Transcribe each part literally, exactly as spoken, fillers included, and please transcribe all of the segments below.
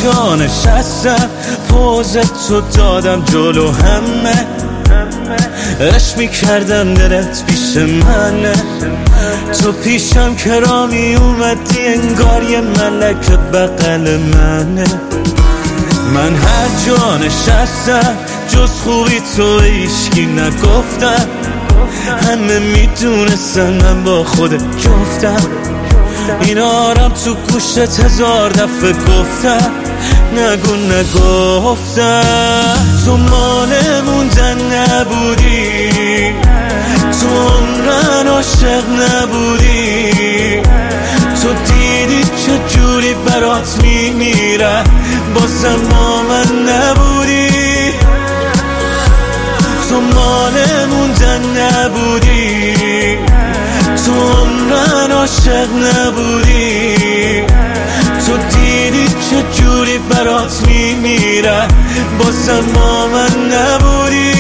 جا نشستم پوز تو دادم جلو همه، عشق میکردم دلت پیش منه، تو پیشم که را می اومدی انگار یه ملک بغل منه. من هر جا نشستم جز خوبی تو هیچکی نگفتم، همه میدونستن من با خودت جفتم، این آرام تو گوشت هزار دفعه گفتم نگو نگفتم. تو مال موندن نبودی، تو عمرن عاشق نبودی، تو دیدی چه جوری برات میمیرم بازم با من نبودی. تو مال موندن نبودی، تو عمرن عاشق نبودی، تو دیدی چه جوری برات میمیرم بازم با من نبودی.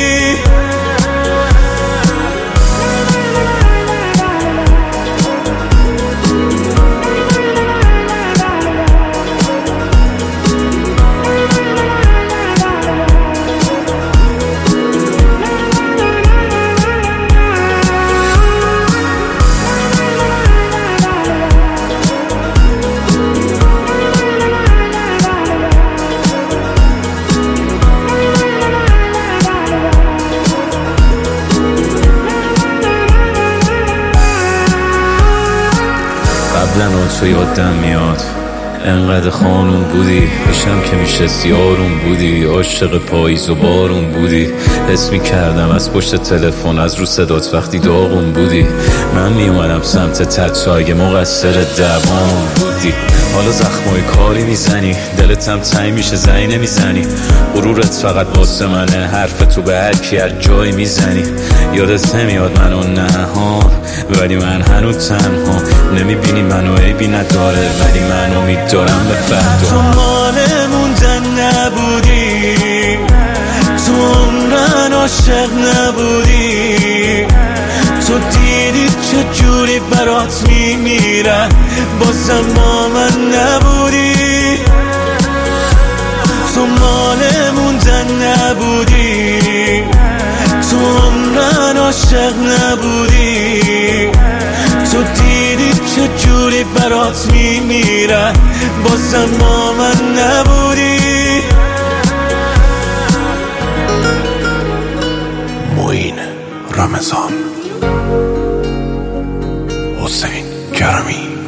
قبلا تو یادم میاد انقدر خانون بودی، پیشم که میشستی آروم بودی، عاشق پاییز و بارون بودی، حس میکردم از پشت تلفن از رو صدات وقتی داغون بودی. من میومدم سمت تت اگه مقصر دوام بودی، حالا زخمای کاری میزنی، دلتم تنگ میشه زنی نمیزنی، غرورت فقط واسه منه، حرف تو به هر کی هر جایی میزنی. یادت نمیاد منو نهان ولی من هنوز تنها، نمیبینی منو عیبی نداره ولی من امید دارم به فردا. تو مال موندن نبودی، تو عمرن عاشق نبودی، تو دیدی چه جوری برات میمیرم بازم با من نبودی. تو مال موندن نبودی، تو عمرن عاشق نبودی، تو دیدی چه جوری برات میمیرم بازم با من نبودی. معین رمضان، حسین کرمی.